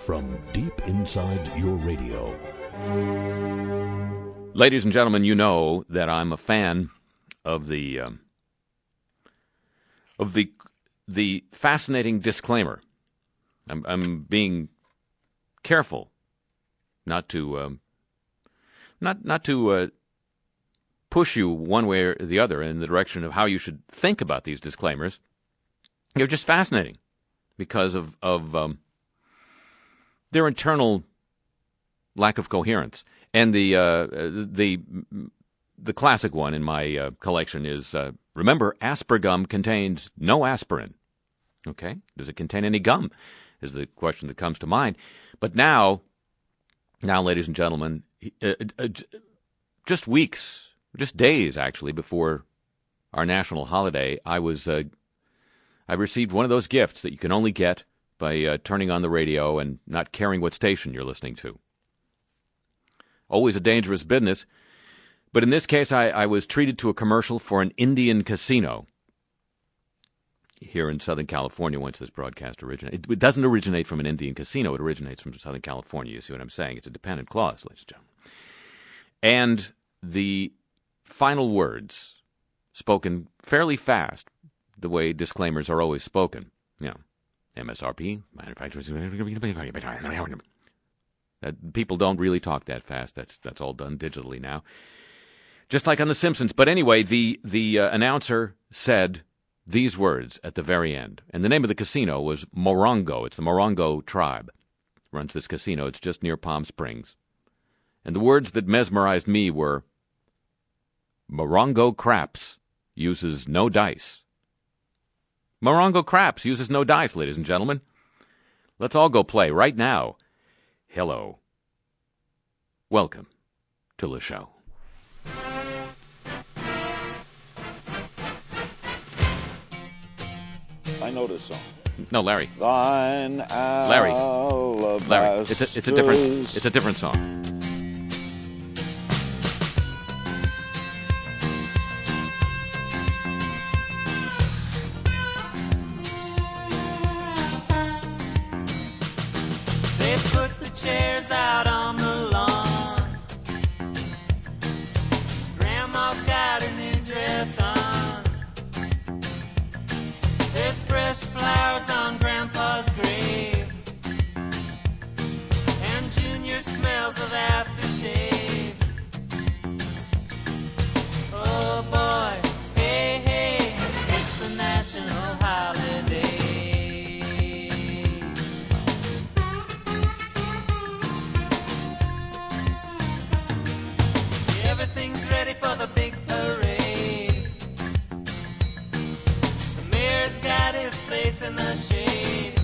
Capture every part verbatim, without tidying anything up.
from deep inside your radio. Ladies and gentlemen, you know that I'm a fan of the um, of the the fascinating disclaimer. I'm, I'm being careful not to um, not not to uh, push you one way or the other in the direction of how you should think about these disclaimers. They're just fascinating because of of um, their internal lack of coherence. And the uh, the the classic one in my uh, collection is, uh, remember, Aspergum contains no aspirin. Okay? Does it contain any gum, is the question that comes to mind. But now, now, ladies and gentlemen, uh, uh, just weeks, just days, actually, before our national holiday, I was uh, I received one of those gifts that you can only get by uh, turning on the radio and not caring what station you're listening to. Always a dangerous business. But in this case, I, I was treated to a commercial for an Indian casino here in Southern California once this broadcast originated. It, it doesn't originate from an Indian casino. It originates from Southern California. You see what I'm saying? It's a dependent clause, ladies and gentlemen. And the final words, spoken fairly fast, the way disclaimers are always spoken, you know, M S R P, manufacturers... That people don't really talk that fast. That's that's all done digitally now, just like on The Simpsons. But anyway, the the uh, announcer said these words at the very end, and the name of the casino was Morongo. It's the Morongo tribe runs this casino. It's just near Palm Springs, and the words that mesmerized me were, "Morongo Craps uses no dice." Morongo Craps uses no dice, ladies and gentlemen. Let's all go play right now. Hello. Welcome to the show. I know this song. No, Larry. Thine Larry. Larry. It's a, it's a different. It's a different song. Chairs out on the lawn. Grandma's got a new dress on. There's fresh flowers on Grandpa's grave, and Junior smells of aftershave. Oh boy, hey hey, it's a national holiday. Everything's ready for the big parade. The mayor's got his place in the shade,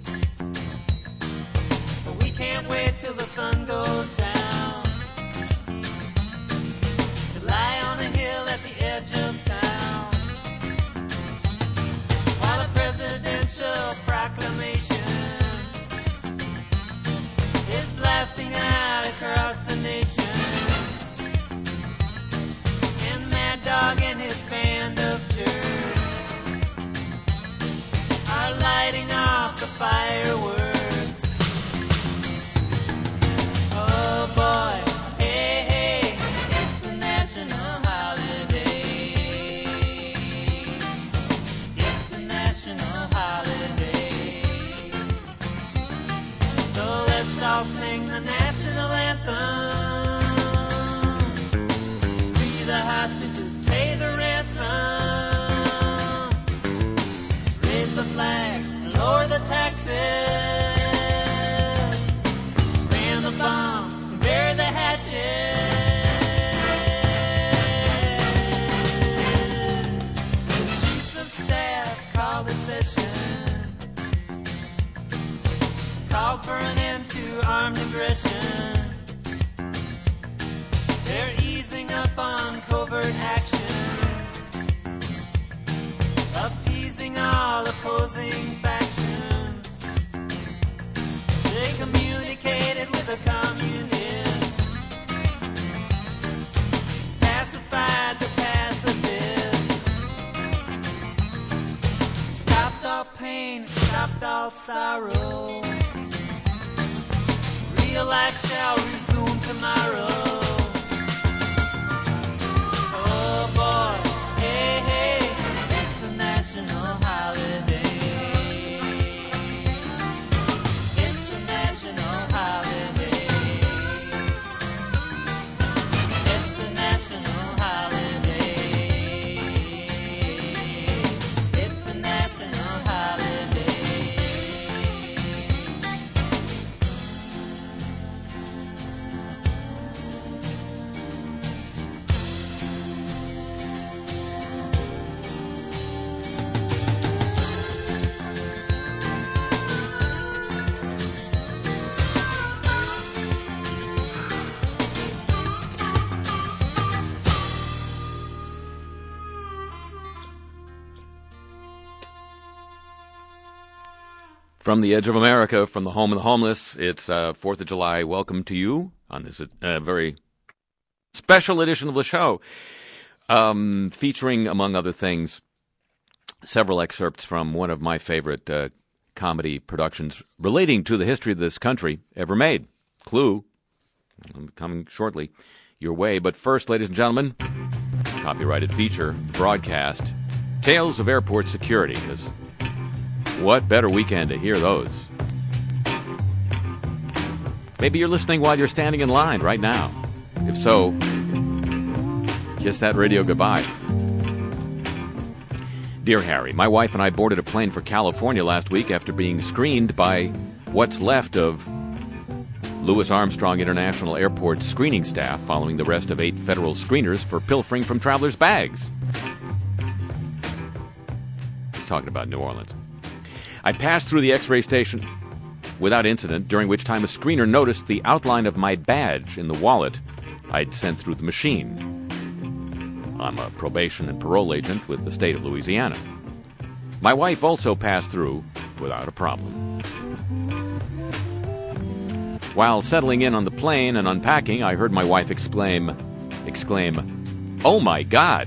but we can't wait till the sun goes down to lie on a hill at the edge of town while a presidential proclamation is blasting out across the nation. Dog and his band of jerks are lighting off the fireworks. Oh boy, hey hey, it's a national holiday. It's a national holiday. So let's all sing the national anthem. Free the hostages, pay the ransom, raise the flag, lower the taxes, ran the bomb, bury the hatchet. The chiefs of staff called a session, called for an end to armed aggression. They're easing up on covert actions, appeasing all opposing factions. They communicated with the communists, pacified the pacifists, stopped all pain, stopped all sorrow. feel like shall resume tomorrow. Oh boy, hey, hey, it's a national holiday. It's a national holiday. It's a national holiday. It's a national holiday. From the edge of America, from the home of the homeless, it's uh, fourth of July. Welcome to you on this uh, very special edition of the show, um, featuring, among other things, several excerpts from one of my favorite uh, comedy productions relating to the history of this country ever made, Clue, coming shortly your way. But first, ladies and gentlemen, copyrighted feature broadcast, Tales of Airport Security, because what better weekend to hear those? Maybe you're listening while you're standing in line right now. If so, kiss that radio goodbye. Dear Harry, my wife and I boarded a plane for California last week after being screened by what's left of Louis Armstrong International Airport screening staff following the arrest of eight federal screeners for pilfering from travelers' bags. He's talking about New Orleans. I passed through the X-ray station without incident, during which time a screener noticed the outline of my badge in the wallet I'd sent through the machine. I'm a probation and parole agent with the state of Louisiana. My wife also passed through without a problem. While settling in on the plane and unpacking, I heard my wife exclaim, exclaim, "Oh my God!"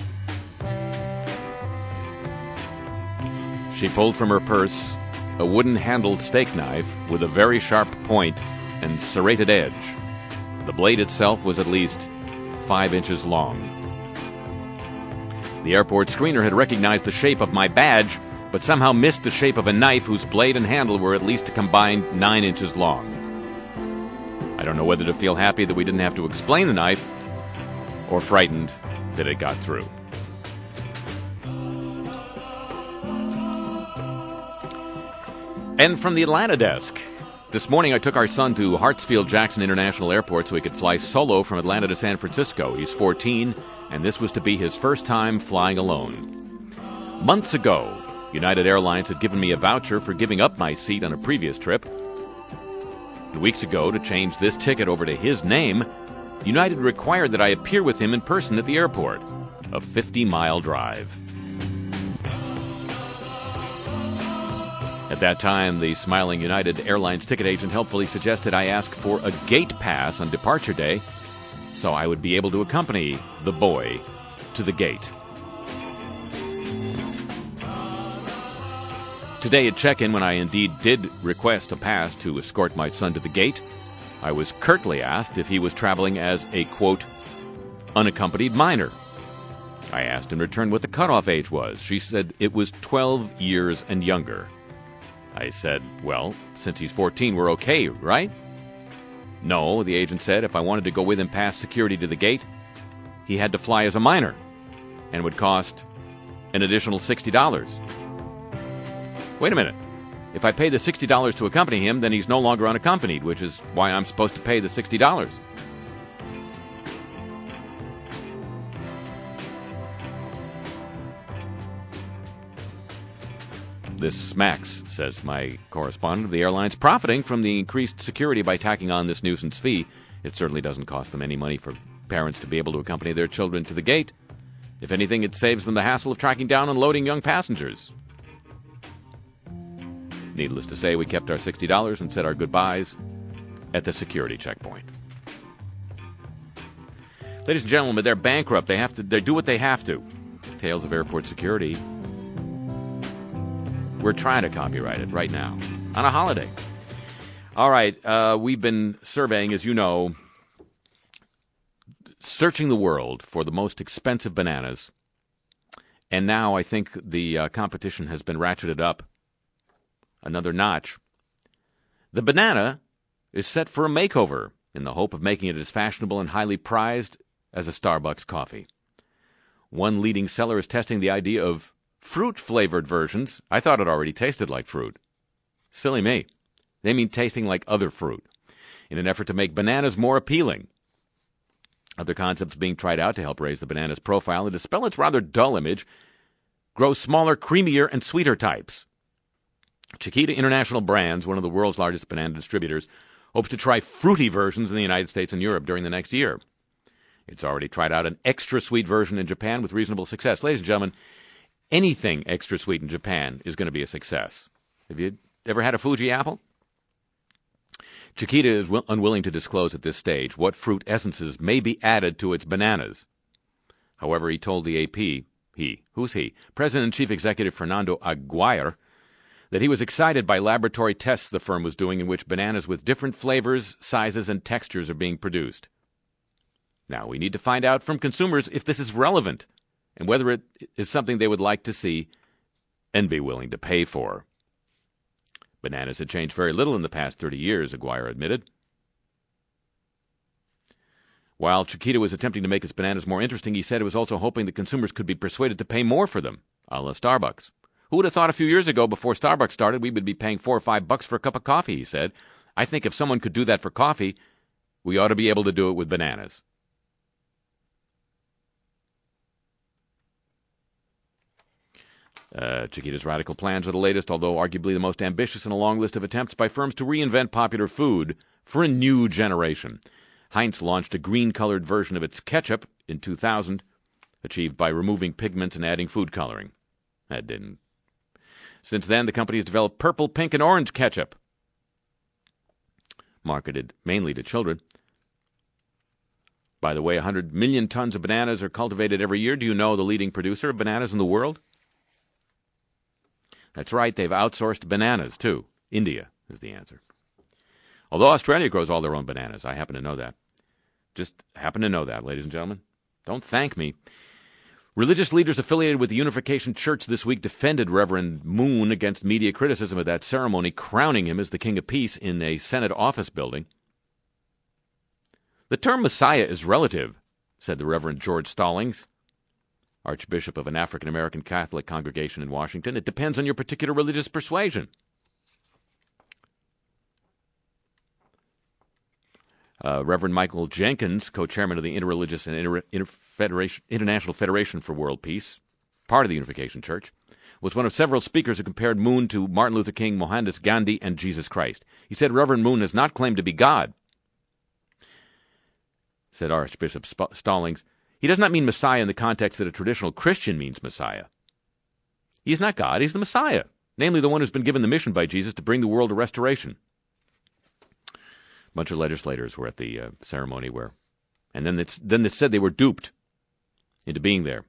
She pulled from her purse a wooden-handled steak knife with a very sharp point and serrated edge. The blade itself was at least five inches long. The airport screener had recognized the shape of my badge, but somehow missed the shape of a knife whose blade and handle were at least a combined nine inches long. I don't know whether to feel happy that we didn't have to explain the knife, or frightened that it got through. And from the Atlanta desk, this morning I took our son to Hartsfield-Jackson International Airport so he could fly solo from Atlanta to San Francisco. He's fourteen, and this was to be his first time flying alone. Months ago, United Airlines had given me a voucher for giving up my seat on a previous trip. And weeks ago, to change this ticket over to his name, United required that I appear with him in person at the airport, a fifty-mile drive. At that time, the smiling United Airlines ticket agent helpfully suggested I ask for a gate pass on departure day so I would be able to accompany the boy to the gate. Today at check-in, when I indeed did request a pass to escort my son to the gate, I was curtly asked if he was traveling as a, quote, unaccompanied minor. I asked in return what the cutoff age was. She said it was twelve years and younger. I said, well, since he's fourteen, we're okay, right? No, the agent said if I wanted to go with him past security to the gate, he had to fly as a minor and would cost an additional sixty dollars. Wait a minute. If I pay the sixty dollars to accompany him, then he's no longer unaccompanied, which is why I'm supposed to pay the sixty dollars. This smacks, says my correspondent, of the airlines profiting from the increased security by tacking on this nuisance fee. It certainly doesn't cost them any money for parents to be able to accompany their children to the gate. If anything, it saves them the hassle of tracking down and loading young passengers. Needless to say, we kept our sixty dollars and said our goodbyes at the security checkpoint. Ladies and gentlemen, they're bankrupt. They have to. They do what they have to. Tales of Airport Security. We're trying to copyright it right now on a holiday. All right, uh, we've been surveying, as you know, searching the world for the most expensive bananas. And now I think the uh, competition has been ratcheted up another notch. The banana is set for a makeover in the hope of making it as fashionable and highly prized as a Starbucks coffee. One leading seller is testing the idea of fruit-flavored versions. I thought it already tasted like fruit. Silly me. They mean tasting like other fruit, in an effort to make bananas more appealing. Other concepts being tried out to help raise the banana's profile and dispel its rather dull image, grow smaller, creamier, and sweeter types. Chiquita International Brands, one of the world's largest banana distributors, hopes to try fruity versions in the United States and Europe during the next year. It's already tried out an extra sweet version in Japan with reasonable success. Ladies and gentlemen, anything extra sweet in Japan is going to be a success. Have you ever had a Fuji apple? Chiquita is w- unwilling to disclose at this stage what fruit essences may be added to its bananas. However, he told the A P, he, who's he? President and Chief Executive Fernando Aguirre, that he was excited by laboratory tests the firm was doing in which bananas with different flavors, sizes, and textures are being produced. Now, we need to find out from consumers if this is relevant and whether it is something they would like to see and be willing to pay for. Bananas had changed very little in the past thirty years, Aguirre admitted. While Chiquita was attempting to make its bananas more interesting, he said it was also hoping that consumers could be persuaded to pay more for them, a la Starbucks. Who would have thought a few years ago, before Starbucks started, we would be paying four or five bucks for a cup of coffee, he said. I think if someone could do that for coffee, we ought to be able to do it with bananas. Uh, Chiquita's radical plans are the latest, although arguably the most ambitious in a long list of attempts by firms to reinvent popular food for a new generation. Heinz launched a green-colored version of its ketchup in two thousand, achieved by removing pigments and adding food coloring. That didn't. Since then, the company has developed purple, pink, and orange ketchup, marketed mainly to children. By the way, one hundred million tons of bananas are cultivated every year. Do you know the leading producer of bananas in the world? That's right, they've outsourced bananas, too. India is the answer. Although Australia grows all their own bananas. I happen to know that. Just happen to know that, ladies and gentlemen. Don't thank me. Religious leaders affiliated with the Unification Church this week defended Reverend Moon against media criticism of that ceremony, crowning him as the King of Peace in a Senate office building. The term Messiah is relative, said the Reverend George Stallings, Archbishop of an African-American Catholic congregation in Washington. It depends on your particular religious persuasion. Uh, Reverend Michael Jenkins, co-chairman of the Interreligious and Inter- Inter- Federation, International Federation for World Peace, part of the Unification Church, was one of several speakers who compared Moon to Martin Luther King, Mohandas Gandhi, and Jesus Christ. He said Reverend Moon has not claimed to be God. Said Archbishop Sp- Stallings, he does not mean Messiah in the context that a traditional Christian means Messiah. He is not God, he's the Messiah, namely the one who's been given the mission by Jesus to bring the world to restoration. A bunch of legislators were at the uh, ceremony where, and then it's, then they said they were duped into being there.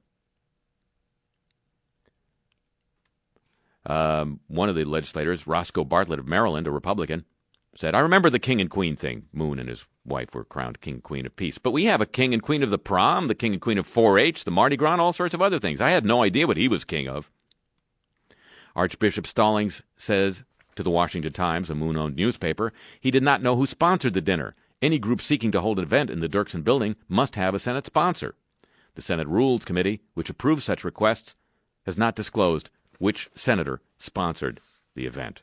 Um, one of the legislators, Roscoe Bartlett of Maryland, a Republican, said, I remember the king and queen thing. Moon and his wife were crowned king and queen of peace. But we have a king and queen of the prom, the king and queen of four H, the Mardi Gras, and all sorts of other things. I had no idea what he was king of. Archbishop Stallings says to the Washington Times, a Moon-owned newspaper, he did not know who sponsored the dinner. Any group seeking to hold an event in the Dirksen building must have a Senate sponsor. The Senate Rules Committee, which approves such requests, has not disclosed which senator sponsored the event.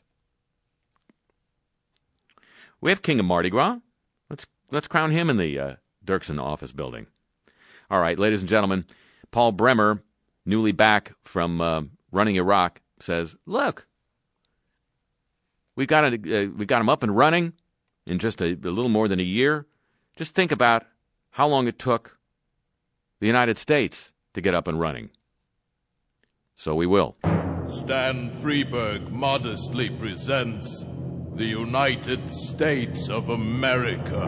We have King of Mardi Gras. Let's let's crown him in the uh, Dirksen office building. All right, ladies and gentlemen, Paul Bremer, newly back from uh, running Iraq, says, "Look, we got it. Uh, we got him up and running in just a, a little more than a year. Just think about how long it took the United States to get up and running. So we will." Stan Freberg modestly presents the United States of America.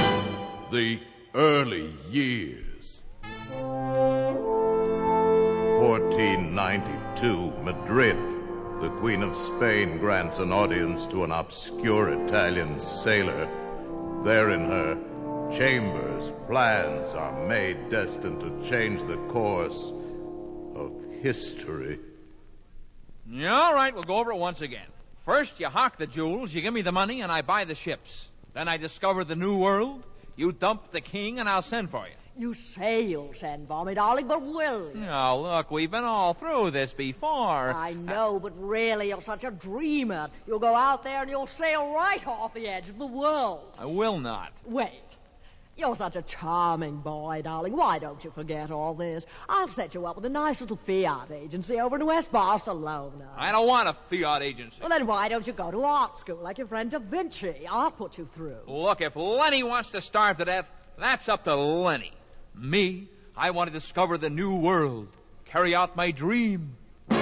The early years. fourteen ninety-two, Madrid. The Queen of Spain grants an audience to an obscure Italian sailor. There in her chambers, plans are made destined to change the course of history. All right, we'll go over it once again. First, you hawk the jewels, you give me the money, and I buy the ships. Then I discover the new world. You dump the king, and I'll send for you. You say you'll send for me, darling, but will you? Now, look, we've been all through this before. I know, but really, you're such a dreamer. You'll go out there and you'll sail right off the edge of the world. I will not. Wait. You're such a charming boy, darling. Why don't you forget all this? I'll set you up with a nice little Fiat agency over in West Barcelona. I don't want a Fiat agency. Well, then why don't you go to art school like your friend Da Vinci? I'll put you through. Look, if Lenny wants to starve to death, that's up to Lenny. Me, I want to discover the new world. Carry out my dream. His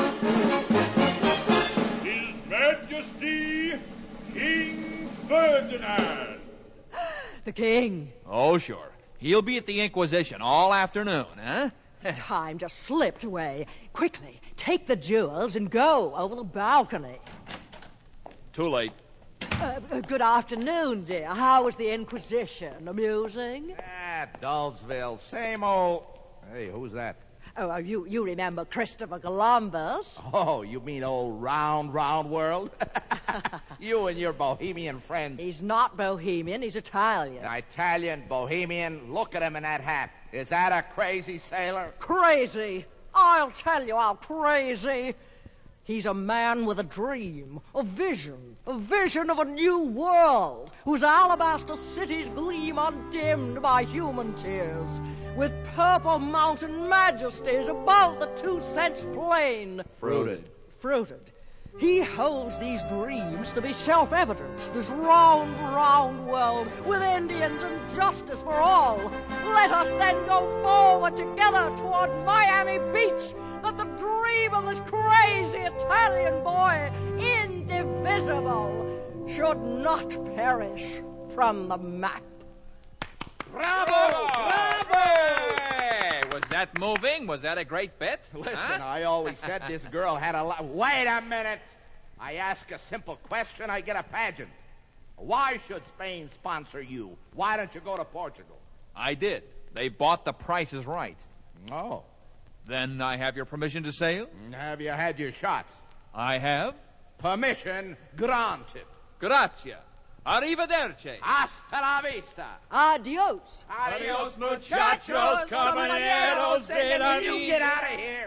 Majesty, King Ferdinand. The king. Oh, sure. He'll be at the Inquisition all afternoon, huh? Time just slipped away. Quickly, take the jewels and go over the balcony. Too late. Uh, uh, good afternoon, dear. How was the Inquisition? Amusing? Ah, Dullsville. Same old... Hey, who's that? Oh, uh, you, you remember Christopher Columbus? Oh, you mean old round, round world? You and your bohemian friends. He's not bohemian, he's Italian. Italian, bohemian. Look at him in that hat. Is that a crazy sailor? Crazy? I'll tell you how crazy. He's a man with a dream, a vision, a vision of a new world, whose alabaster cities gleam undimmed by human tears, with purple mountain majesties above the two-cents plain. Fruited. Fruited. He holds these dreams to be self-evident, this round, round world, with Indians and justice for all. Let us then go forward together toward Miami Beach, that the dream of this crazy Italian boy, indivisible, should not perish from the map. Bravo! Bravo! Hey, was that moving? Was that a great bit? Listen, Huh? I always said this girl had a lot... Wait a minute! I ask a simple question, I get a pageant. Why should Spain sponsor you? Why don't you go to Portugal? I did. They bought the prices right. Oh. Then I have your permission to sail? Have you had your shots? I have. Permission granted. Grazie. Arrivederci. Hasta la vista. Adios. Adios, muchachos, caballeros de la You vida. get out of here.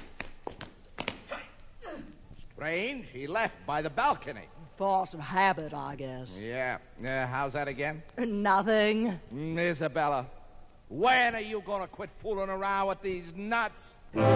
Strange, he left by the balcony. Force of habit, I guess. Yeah. Uh, how's that again? Nothing. Mm, Isabella, when are you going to quit fooling around with these nuts?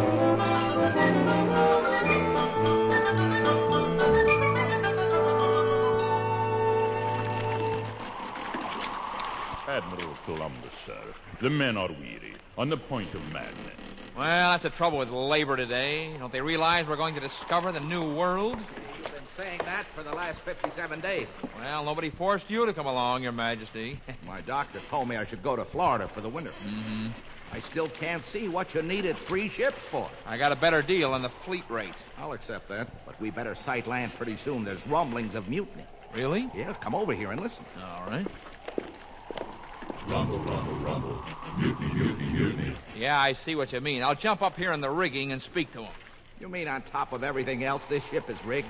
Admiral Columbus, sir. The men are weary, on the point of madness. Well, that's the trouble with labor today. Don't they realize we're going to discover the new world? You've been saying that for the last fifty-seven days. Well, nobody forced you to come along, Your Majesty. My doctor told me I should go to Florida for the winter. Mm-hmm. I still can't see what you needed three ships for. I got a better deal on the fleet rate. I'll accept that, but we better sight land pretty soon. There's rumblings of mutiny. Really? Yeah, come over here and listen. All right. Rumble, rumble, rumble. Mutiny, mutiny, mutiny. Yeah, I see what you mean. I'll jump up here in the rigging and speak to him. You mean on top of everything else, this ship is rigged?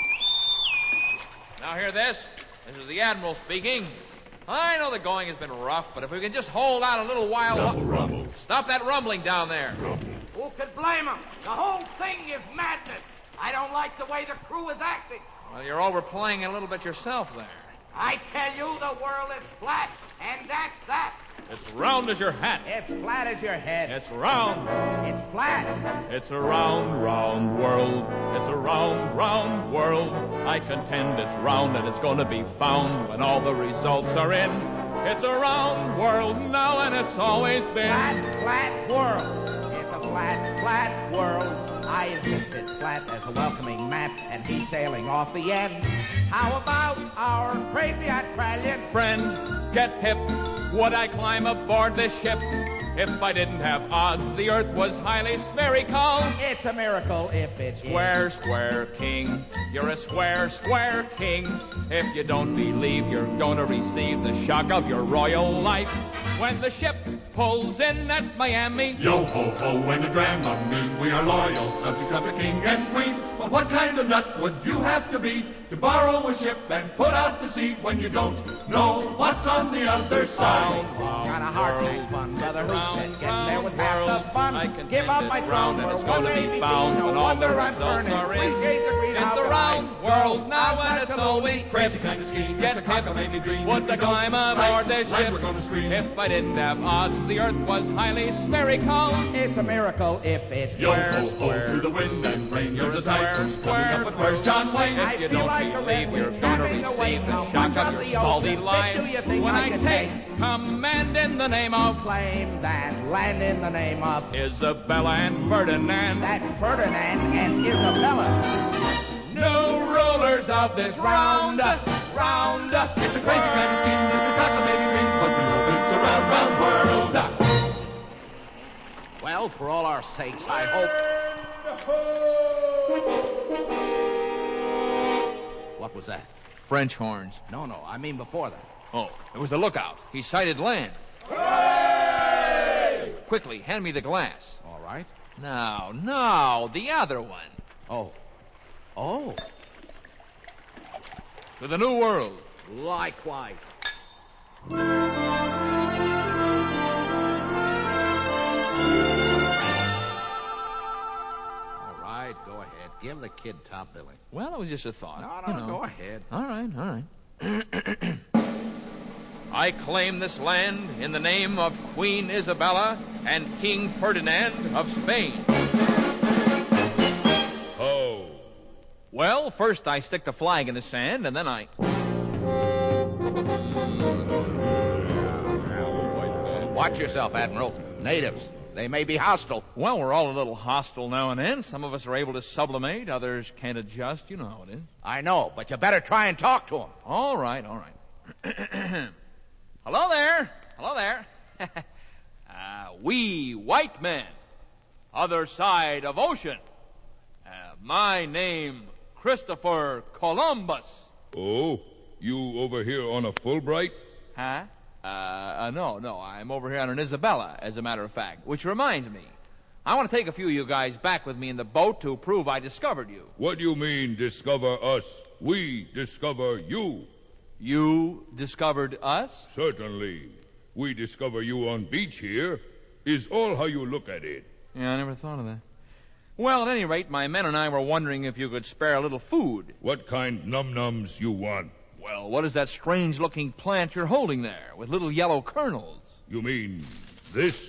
Now hear this. This is the Admiral speaking. I know the going has been rough, but if we can just hold out a little while... Rumble, rumble. Stop that rumbling down there. Rumble. Who could blame him? The whole thing is madness. I don't like the way the crew is acting. Well, you're overplaying it a little bit yourself there. I tell you, the world is flat, and that's that. It's round as your hat. It's flat as your head. It's round. It's flat. It's a round, round world. It's a round, round world. I contend it's round and it's going to be found when all the results are in. It's a round world now and it's always been. Flat, flat world. It's a flat, flat world. I insisted flat as a welcoming mat, and he's sailing off the end. How about our crazy Australian Friend, get hip. Would I climb aboard this ship? If I didn't have odds, the earth was highly spherical. It's a miracle if it's Square, square king. You're a square, square king. If you don't believe, you're going to receive the shock of your royal life. When the ship pulls in at Miami. Yo ho ho and a Dramamine. We are loyal subjects of the king and queen. But what kind of nut would you have to be to borrow a ship and put out to sea when you don't know what's on the other side? Got a heart attack fun, brother. Who said getting there was half the fun? I can Give up my throne and for it's one going to baby be found no when all the wonder I'm results burning. are in. Three shades of green, It's how a will round I world go? now I've and got it's to always lose. Crazy kind of scheme. Get It's a cockamamie dream. Would If the we don't climb aboard sight this land, ship? we're gonna scream. If I didn't have odds, the earth was highly spherical. It's a miracle if it's Yo Square, ho ho square. to the wind and rain. You're There's a a square, typhoon square coming up at first John Wayne. I If you feel don't like a believe, redwood you're going to tapping the receive wave. the How shock much of of your the salty ocean lives. do you think When I I can take take? command in the name of Claim that land in the name of Isabella and Ferdinand. that's Ferdinand and Isabella. New rulers of this round, round. It's a crazy kind of scheme. It's a cockamamie dream. But we know it's a round, round world. Well, for all our sakes, I hope. What was that? French horns. No, no, I mean before that. Oh, it was the lookout. He sighted land. Quickly, hand me the glass. All right. No, no, the other one. Oh. Oh. To the New World. Likewise. All right, go ahead. Give the kid top billing. Well, it was just a thought. No, no, you know. go ahead. All right, all right. I claim this land in the name of Queen Isabella and King Ferdinand of Spain. Oh. Well, first I stick the flag in the sand, and then I... Watch yourself, Admiral. Natives. They may be hostile. Well, we're all a little hostile now and then. Some of us are able to sublimate, others can't adjust. You know how it is. I know, but you better try and talk to them. All right, all right. Hello there. Hello there. uh, we white men, other side of ocean. Uh, my name, Christopher Columbus. Oh, you over here on a Fulbright? Huh? Uh, uh, no, no, I'm over here on an Isabella, as a matter of fact. Which reminds me, I want to take a few of you guys back with me in the boat to prove I discovered you. What do you mean, discover us? We discover you. You discovered us? Certainly. We discover you on beach here. Is all how you look at it. Yeah, I never thought of that. Well, at any rate, my men and I were wondering if you could spare a little food. What kind num-nums you want? Well, what is that strange-looking plant you're holding there, with little yellow kernels? You mean this?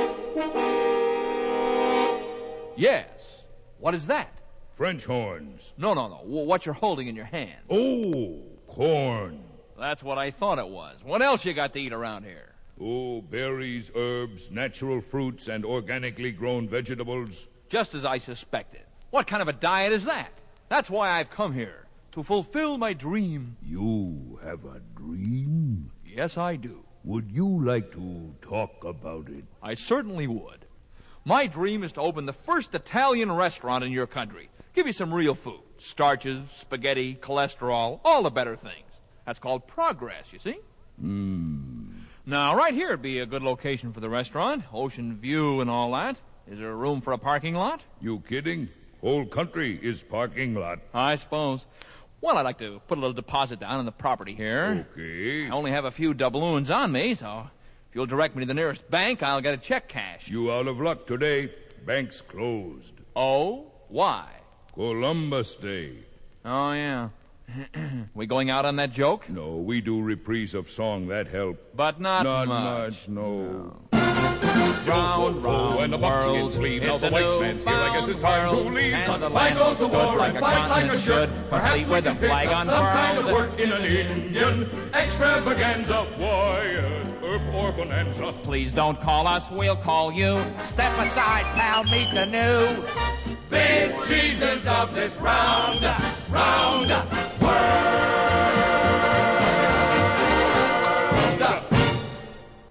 Yes. What is that? French horns. No, no, no. W- what you're holding in your hand. Oh, corn. That's what I thought it was. What else you got to eat around here? Oh, berries, herbs, natural fruits, and organically grown vegetables. Just as I suspected. What kind of a diet is that? That's why I've come here. To fulfill my dream. You have a dream? Yes, I do. Would you like to talk about it? I certainly would. My dream is to open the first Italian restaurant in your country. Give you some real food. Starches, spaghetti, cholesterol, all the better things. That's called progress, you see? Hmm. Now, right here would be a good location for the restaurant. Ocean view and all that. Is there room for a parking lot? You kidding? Whole country is parking lot. I suppose. Well, I'd like to put a little deposit down on the property here. Okay. I only have a few doubloons on me, so if you'll direct me to the nearest bank, I'll get a check cash. You out of luck today. Bank's closed. Oh? Why? Columbus Day. Oh, yeah. We going out on that joke? No, we do reprise of song. That help. But not, Not much. much, no. Round, round when the buckskin world, sleeve. Now it's the a white man's here. I guess it's time to world, leave. and the Why land go to stood war like and a fight like a continent should? should, Perhaps complete we with can a pick flag up on some kind of furled. work in an Indian extravaganza. Why, uh, herb or bonanza? Please don't call us, we'll call you. Step aside, pal, meet the new. Big Jesus of this round, round world.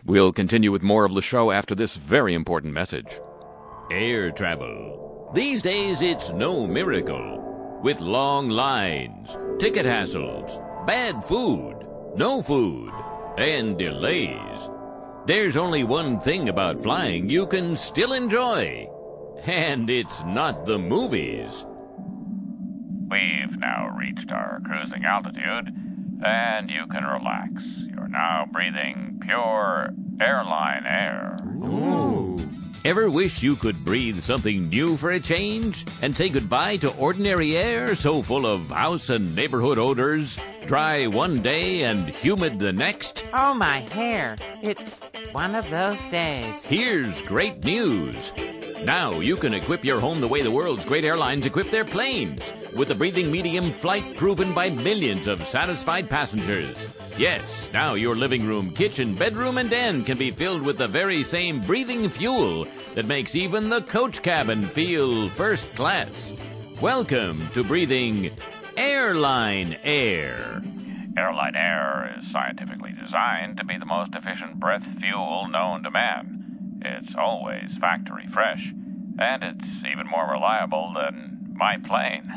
We'll continue with more of the show after this very important message. Air travel. These days, it's no miracle. With long lines, ticket hassles, bad food, no food, and delays. There's only one thing about flying you can still enjoy. And it's not the movies. We've now reached our cruising altitude, and you can relax. You're now breathing pure airline air. Ooh. Ever wish you could breathe something new for a change and say goodbye to ordinary air so full of house and neighborhood odors, dry one day and humid the next? Oh, my hair. It's one of those days. Here's great news. Now you can equip your home the way the world's great airlines equip their planes, with a breathing medium flight proven by millions of satisfied passengers. Yes, now your living room, kitchen, bedroom, and den can be filled with the very same breathing fuel that makes even the coach cabin feel first class. Welcome to breathing airline air. Airline air is scientifically designed to be the most efficient breath fuel known to man. It's always factory fresh, and it's even more reliable than my plane.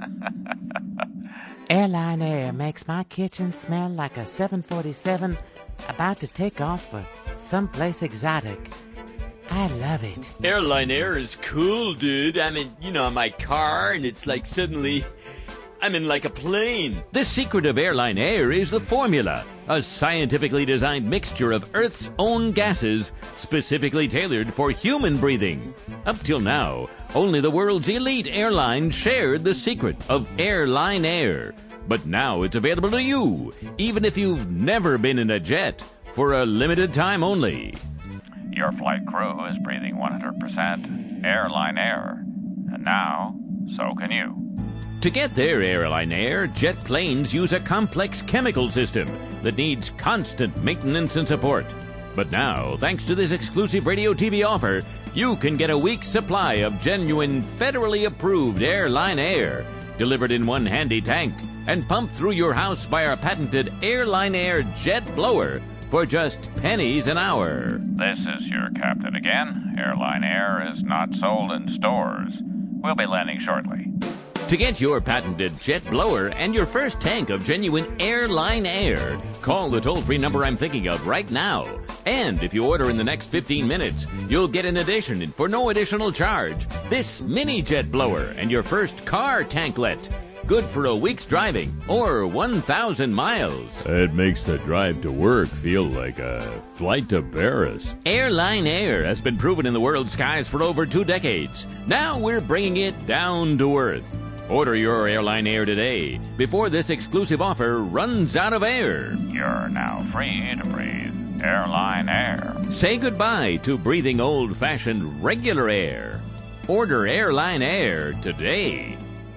Airline air makes my kitchen smell like a seven forty-seven about to take off for someplace exotic. I love it. Airline air is cool, dude. I'm in, you know, my car, and it's like suddenly I'm in like a plane. The secret of airline air is the formula, a scientifically designed mixture of Earth's own gases specifically tailored for human breathing. Up till now, only the world's elite airlines shared the secret of airline air. But now it's available to you, even if you've never been in a jet, for a limited time only. Your flight crew is breathing one hundred percent airline air. And now, so can you. To get their airline air, jet planes use a complex chemical system that needs constant maintenance and support. But now, thanks to this exclusive radio T V offer, you can get a week's supply of genuine, federally approved airline air, delivered in one handy tank, and pumped through your house by our patented Airline Air Jet Blower for just pennies an hour. This is your captain again. Airline air is not sold in stores. We'll be landing shortly. To get your patented jet blower and your first tank of genuine airline air, call the toll-free number I'm thinking of right now. And if you order in the next fifteen minutes, you'll get in addition, for no additional charge, this mini jet blower and your first car tanklet. Good for a week's driving or one thousand miles. It makes the drive to work feel like a flight to Paris. Airline air has been proven in the world's skies for over two decades. Now we're bringing it down to earth. Order your airline air today before this exclusive offer runs out of air. You're now free to breathe airline air. Say goodbye to breathing old-fashioned regular air. Order airline air today.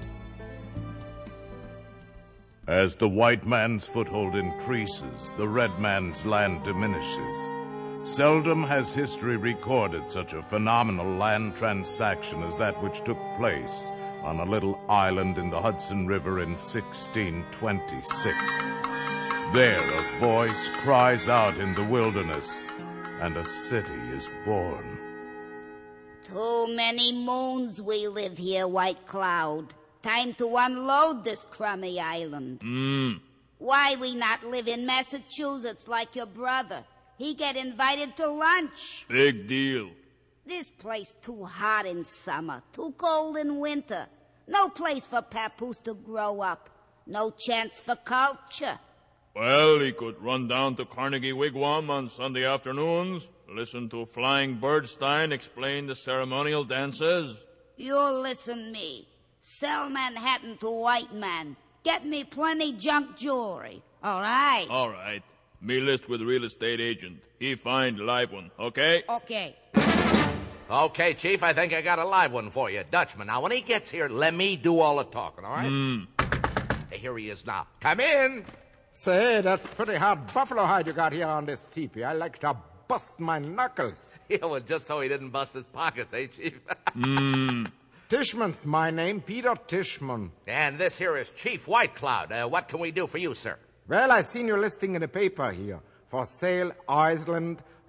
As the white man's foothold increases, the red man's land diminishes. Seldom has history recorded such a phenomenal land transaction as that which took place on a little island in the Hudson River in sixteen twenty-six. There a voice cries out in the wilderness, and a city is born. Too many moons we live here, White Cloud. Time to unload this crummy island. Mm. Why we not live in Massachusetts like your brother? He get invited to lunch. Big deal. This place too hot in summer, too cold in winter. No place for papoose to grow up. No chance for culture. Well, he could run down to Carnegie Wigwam on Sunday afternoons, listen to Flying Birdstein explain the ceremonial dances. You listen me. Sell Manhattan to white man. Get me plenty junk jewelry. All right. All right. Me list with real estate agent. He find live one, okay? Okay. Okay, Chief, I think I got a live one for you, Dutchman. Now, when he gets here, let me do all the talking, all right? Mm. Hey, here he is now. Come in. Say, that's pretty hard buffalo hide you got here on this teepee. I like to bust my knuckles. Yeah, well, just so he didn't bust his pockets, eh, Chief? mm. Tishman's my name, Peter Tishman. And this here is Chief White Cloud. Uh, what can we do for you, sir? Well, I seen your listing in the paper here. For sale, Iceland,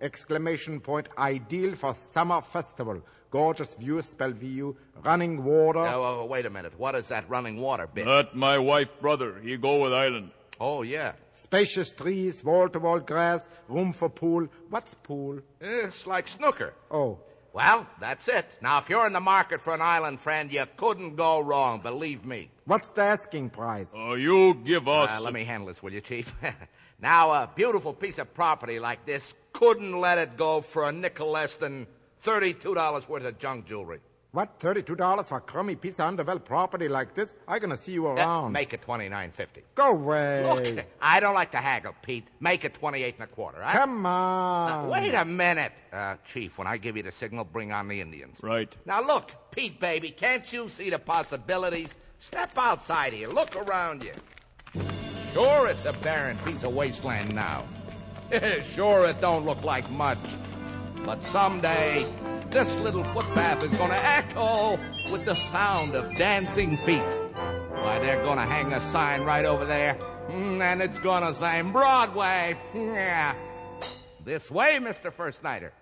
Exclamation point, ideal for summer festival. Gorgeous view, spell V U, running water. Oh, oh, wait a minute. What is that running water bit? That my wife brother. He go with island. Oh, yeah. Spacious trees, wall-to-wall grass, room for pool. What's pool? It's like snooker. Oh. Well, that's it. Now, if you're in the market for an island friend, you couldn't go wrong, believe me. What's the asking price? Oh, uh, you give us... Uh, let me handle this, will you, Chief? Now, a beautiful piece of property like this couldn't let it go for a nickel less than thirty-two dollars worth of junk jewelry. What, thirty-two dollars for a crummy piece of underdeveloped property like this? I'm going to see you around. Uh, make it twenty-nine fifty. Go away. Look, I don't like to haggle, Pete. Make it twenty-eight and a quarter. Right? Come on. Uh, wait a minute. Uh, Chief, when I give you the signal, bring on the Indians. Right. Now, look, Pete, baby, can't you see the possibilities? Step outside here. Look around you. Sure, it's a barren piece of wasteland now. Sure, it don't look like much. But someday, this little footpath is going to echo with the sound of dancing feet. Why, they're going to hang a sign right over there, and it's going to say Broadway. Yeah. This way, Mister First Nighter.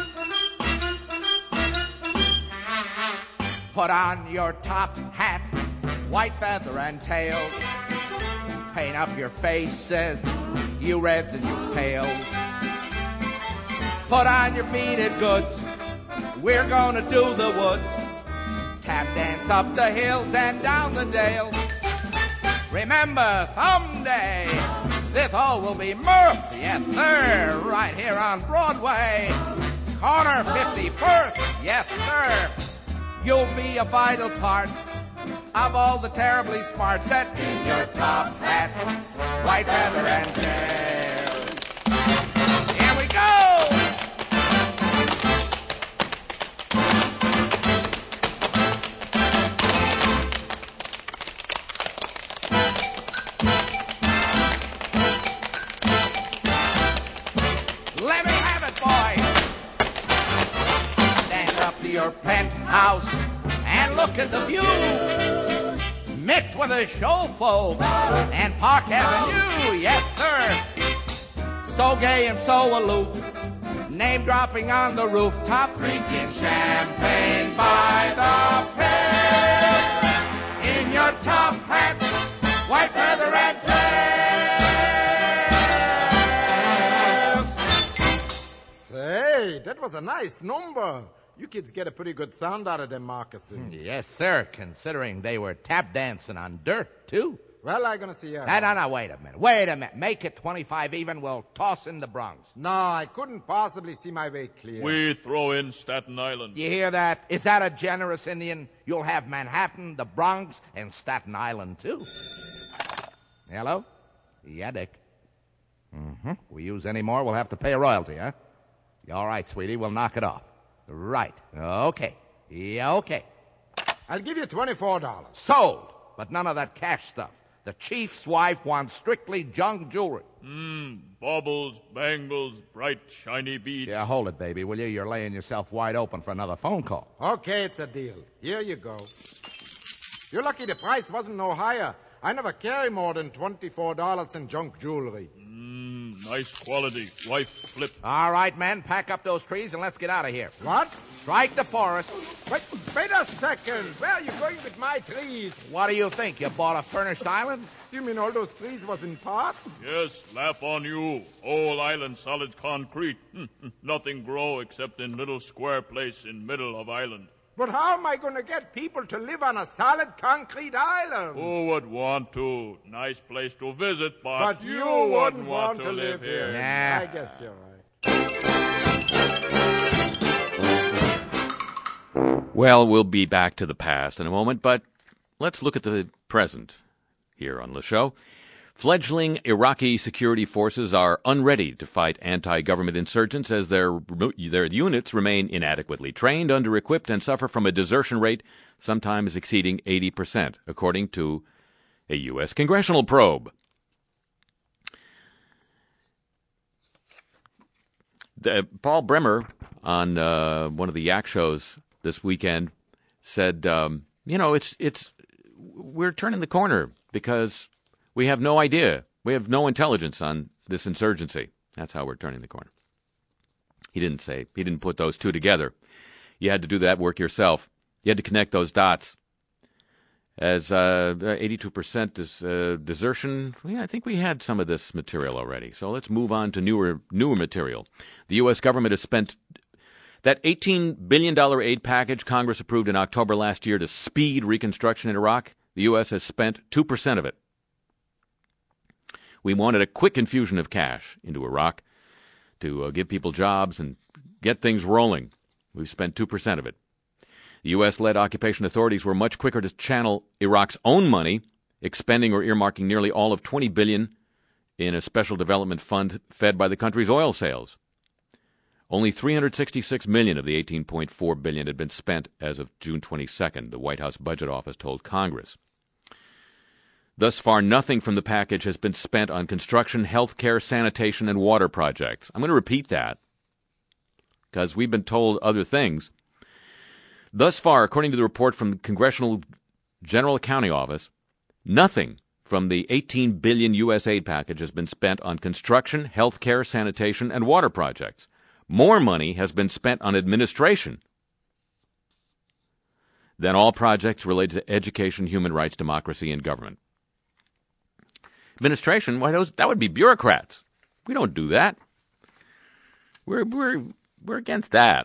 Put on your top hat, white feather and tails. Paint up your faces, you reds and you pales. Put on your beaded goods, we're gonna do the woods. Tap dance up the hills and down the dales. Remember, someday, this all will be mirth, yes sir, right here on Broadway. Corner fifty-first, yes sir. You'll be a vital part of all the terribly smart set in your top hat, white feather and tails. Here we go! Let me have it, boys! Stand up to your penthouse and look at the view. Mixed with a show folk and Park Avenue, yes sir. So gay and so aloof, name dropping on the rooftop, drinking champagne by the pail. In your top hat, white feather and tails. Say, that was a nice number. You kids get a pretty good sound out of them moccasins. Yes, sir, considering they were tap dancing on dirt, too. Well, I'm going to see you. No, no, no, wait a minute. Wait a minute. Make it twenty-five even. We'll toss in the Bronx. No, I couldn't possibly see my way clear. We throw in Staten Island. You hear that? Is that a generous Indian? You'll have Manhattan, the Bronx, and Staten Island, too. Hello? Yeah, Dick. Mm-hmm. We use any more, we'll have to pay a royalty, huh? All right, sweetie, we'll knock it off. Right. Okay. Yeah, okay. I'll give you twenty-four dollars. Sold. But none of that cash stuff. The chief's wife wants strictly junk jewelry. Mmm, baubles, bangles, bright, shiny beads. Yeah, hold it, baby, will you? You're laying yourself wide open for another phone call. Okay, it's a deal. Here you go. You're lucky the price wasn't no higher. I never carry more than twenty-four dollars in junk jewelry. Mmm, nice quality. Wife flip. All right, men, pack up those trees and let's get out of here. What? Strike the forest. Wait, wait a second. Where are you going with my trees? What do you think? You bought a furnished island? You mean all those trees was in parks? Yes, laugh on you. Whole island solid concrete. Nothing grow except in little square place in middle of island. But how am I going to get people to live on a solid concrete island? Who would want to? Nice place to visit, but, but you, you wouldn't, wouldn't want, want to, to live here. here. Nah. I guess you're right. Well, we'll be back to the past in a moment, but let's look at the present here on the show. Fledgling Iraqi security forces are unready to fight anti-government insurgents as their, their units remain inadequately trained, under-equipped, and suffer from a desertion rate sometimes exceeding eighty percent, according to a U S congressional probe. The, Paul Bremer, on uh, one of the Yak shows this weekend, said, um, you know, it's it's we're turning the corner because we have no idea. We have no intelligence on this insurgency. That's how we're turning the corner. He didn't say. He didn't put those two together. You had to do that work yourself. You had to connect those dots. As uh, eighty-two percent is uh, desertion, yeah, I think we had some of this material already. So let's move on to newer newer material. The U S government has spent that eighteen billion dollars aid package Congress approved in October last year to speed reconstruction in Iraq. The U S has spent two percent of it. We wanted a quick infusion of cash into Iraq to uh, give people jobs and get things rolling. We've spent two percent of it. The U S-led occupation authorities were much quicker to channel Iraq's own money, expending or earmarking nearly all of twenty billion dollars in a special development fund fed by the country's oil sales. Only three hundred sixty-six million dollars of the eighteen point four billion dollars had been spent as of June twenty-second, the White House Budget Office told Congress. Thus far, nothing from the package has been spent on construction, health care, sanitation, and water projects. I'm going to repeat that because we've been told other things. Thus far, according to the report from the Congressional General Accounting Office, nothing from the eighteen billion dollars U S aid package has been spent on construction, health care, sanitation, and water projects. More money has been spent on administration than all projects related to education, human rights, democracy, and government. Administration? Why, those, that would be bureaucrats. We don't do that. We're, we're, we're against that.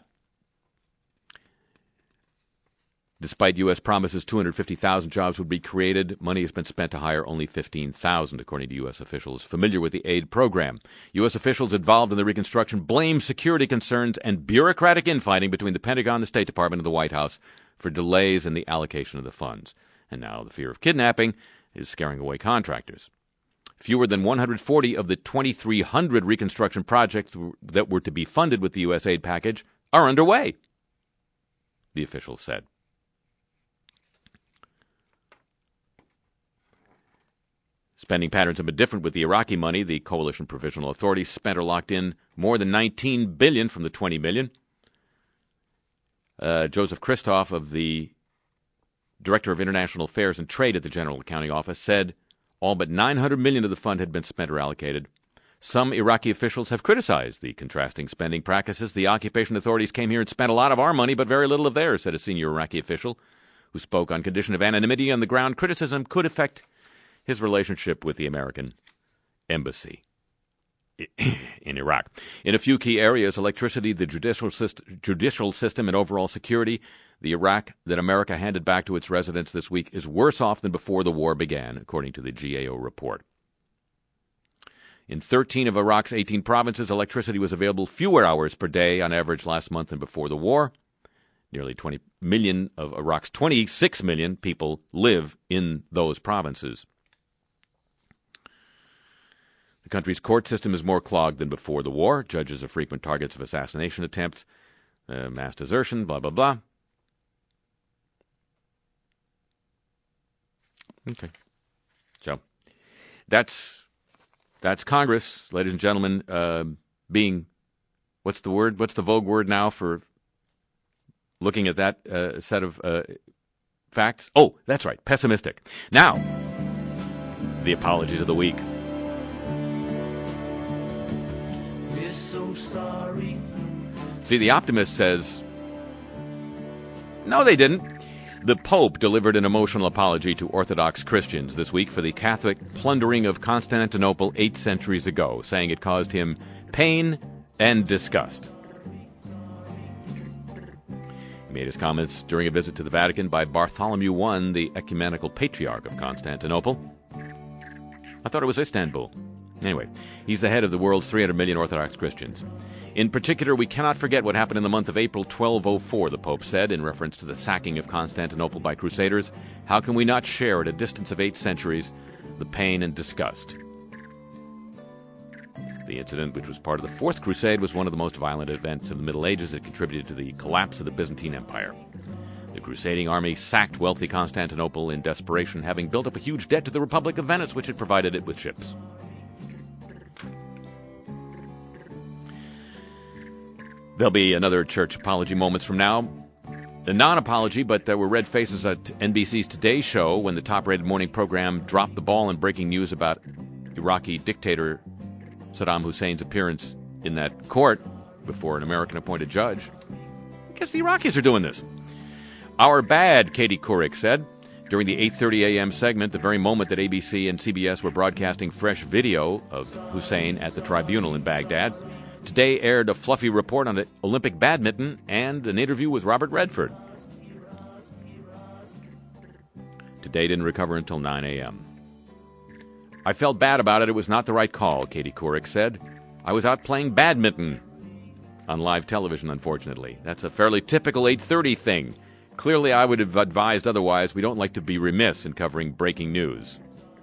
Despite U S promises two hundred fifty thousand jobs would be created, money has been spent to hire only fifteen thousand, according to U S officials familiar with the aid program. U S officials involved in the reconstruction blame security concerns and bureaucratic infighting between the Pentagon, the State Department, and the White House for delays in the allocation of the funds. And now the fear of kidnapping is scaring away contractors. Fewer than one hundred forty of the twenty-three hundred reconstruction projects that were to be funded with the U S aid package are underway, the officials said. Spending patterns have been different with the Iraqi money. The coalition provisional authorities spent or locked in more than nineteen billion dollars from the twenty million dollars. Uh, Joseph Christoff, of the Director of International Affairs and Trade at the General Accounting Office, said all but nine hundred million dollars of the fund had been spent or allocated. Some Iraqi officials have criticized the contrasting spending practices. The occupation authorities came here and spent a lot of our money, but very little of theirs, said a senior Iraqi official who spoke on condition of anonymity on the ground. Criticism could affect his relationship with the American embassy in Iraq. In a few key areas, electricity, the judicial system, judicial system, and overall security, the Iraq that America handed back to its residents this week is worse off than before the war began, according to the G A O report. In thirteen of Iraq's eighteen provinces, electricity was available fewer hours per day on average last month than before the war. Nearly twenty million of Iraq's twenty-six million people live in those provinces. The country's court system is more clogged than before the war. Judges are frequent targets of assassination attempts, uh, mass desertion, blah, blah, blah. Okay. So that's that's Congress, ladies and gentlemen, uh, being, what's the word? What's the vogue word now for looking at that uh, set of uh, facts? Oh, that's right, pessimistic. Now, the apologies of the week. So sorry. See, the optimist says, no, they didn't. The Pope delivered an emotional apology to Orthodox Christians this week for the Catholic plundering of Constantinople eight centuries ago, saying it caused him pain and disgust. He made his comments during a visit to the Vatican by Bartholomew the First, the ecumenical patriarch of Constantinople. I thought it was Istanbul. Anyway, he's the head of the world's three hundred million Orthodox Christians. In particular, we cannot forget what happened in the month of April twelve oh four, the Pope said, in reference to the sacking of Constantinople by Crusaders. How can we not share, at a distance of eight centuries, the pain and disgust? The incident, which was part of the Fourth Crusade, was one of the most violent events of the Middle Ages. It contributed to the collapse of the Byzantine Empire. The crusading army sacked wealthy Constantinople in desperation, having built up a huge debt to the Republic of Venice, which had provided it with ships. There'll be another church apology moments from now. A non-apology, but there were red faces at N B C's Today Show when the top-rated morning program dropped the ball in breaking news about Iraqi dictator Saddam Hussein's appearance in that court before an American-appointed judge. I guess the Iraqis are doing this. Our bad, Katie Couric said. During the eight thirty a.m. segment, the very moment that A B C and C B S were broadcasting fresh video of Hussein at the tribunal in Baghdad, Today aired a fluffy report on Olympic badminton and an interview with Robert Redford. Today didn't recover until nine a.m. I felt bad about it. It was not the right call, Katie Couric said. I was out playing badminton on live television, unfortunately. That's a fairly typical eight thirty thing. Clearly, I would have advised otherwise. We don't like to be remiss in covering breaking news.